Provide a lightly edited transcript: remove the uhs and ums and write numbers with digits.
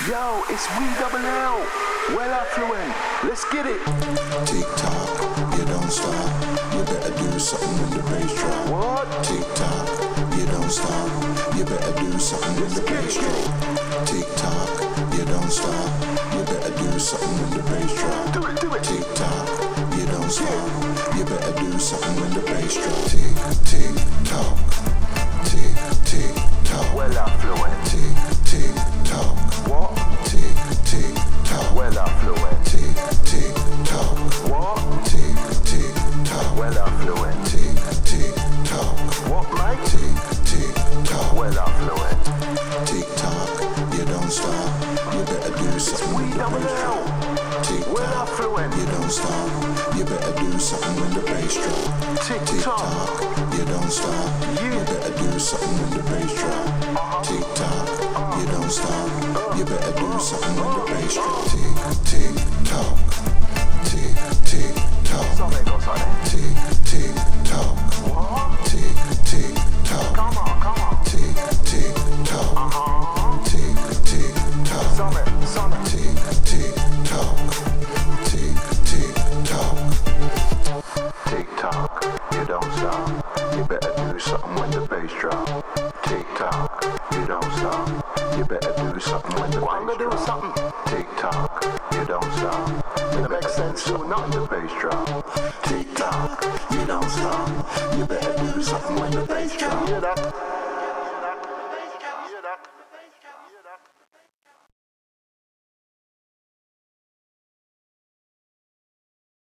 Yo, it's We Double L. Well affluent. Let's get it. Tick tock, you don't stop. You better do something when the bass drop. What? Tick tock, you don't stop. You better do something when the bass drop. Tick tock, you don't stop. You better do something when the bass drop. Do it, do it. Tick tock, you don't stop. You better do something when the bass drop. Tick, tick tock. Tick, tick tock. Well affluent. Tick, tick tock. What? Tick, tick tock. Well affluent. Tick, tick tock. What? Tick, tick tock. Well affluent. Tick, tick tock. What, mate? Tick, tick tock. Well affluent. Tick tock, you don't stop. You better do something when We the Double bass L. drop. Tick Well tock, affluent. you don't stop. You better do something when the bass drop. Tick Tick tock. tock, you don't stop. You better do something when the bass drop. Tick tock, you don't stop. You better do something when the bass drop. Tick, tick tock. Tick, tick tock. Something goes on it. Tick, tick tock. What? Tick, tick tock. Come on, come on. Tick, tick tock. Tick, tick tock. Summit. Tick, tick tock. Tick, tick tock. Tick tock, you don't stop. You better do something when the bass drop. Tick tock, you don't stop. You better do something when the Well, I'm bass gonna do drop. something. Tick tock, you don't stop. You It makes better sense, do something do when the bass drop. Tick tock, you don't stop. You better do something when the bass drop. Hear that?